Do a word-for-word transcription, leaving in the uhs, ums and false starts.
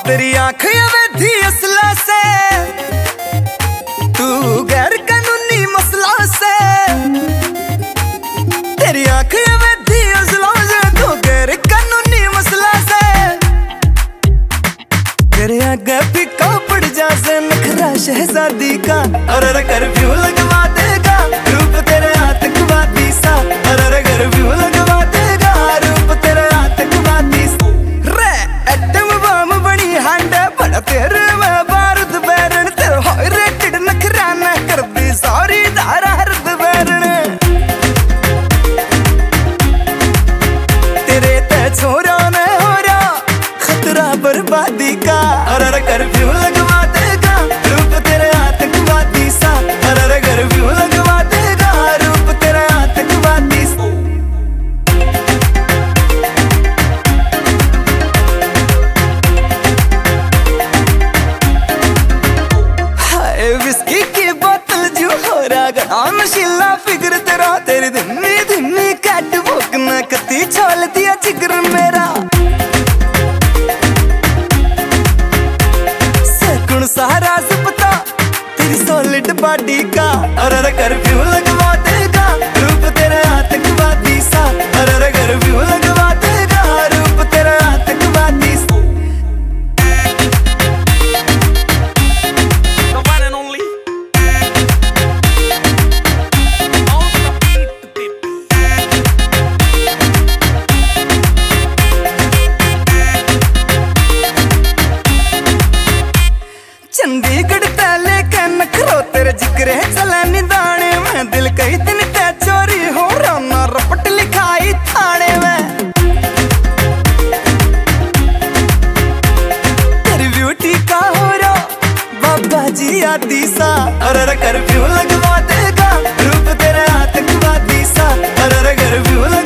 तेरी आंख अवैधी असला से, तू गैर कानूनी मसला से। तेरी आंख अवैधी असला से, तू गैर कानूनी मसला से। तेरे आगे फीका पड़ जा से नखरा शहजादी का, और कर्फ्यू लगवा देगा रूप तेरे आतंकवादी सा। और कर्फ्यू लगवा देगा रूप तेरे आतंकवादी सा। रे एटम बम बनी हांडा बड़ा तेरे में बारूद बैरन, तेरे हाई रेटेड नखरा ना कर दी सारी धारा हरद बैरन। तेरे ते छोरा ने हो रहा खतरा बर्बादी का, और कर्फ्यू लगवा देगा रूप तेरे आतंकवादी सा। और कर्फ्यू लगवा देगा रूप तेरे आतंकवादी सा। हाय विस्की की बोतल जो हो रहा गड़ा नशीला फिगर तेरा। तेरी धीमी धीमी कैट वॉक ना कती छोल दिया जिगर मेरा। सारा पता तेरी सॉलिड बॉडी का, और कर्फ्यू लगवा देगा रूप तेरे आतंकवादी सा। और कर्फ्यू लगवा देगा रूप तेरे आतंकवादी सा। The one and only Chandigarh तले के नखरो तेरे जिक्र है चलानी दाने में। दिल कई दिन ते चोरी हो राना रपट लिखाई थाने में। तेरी ब्यूटी का हो रहा बाबा जी आदि सा। और कर्फ्यू लगवा देगा रूप तेरे आतंकवादी सा। और कर्फ्यू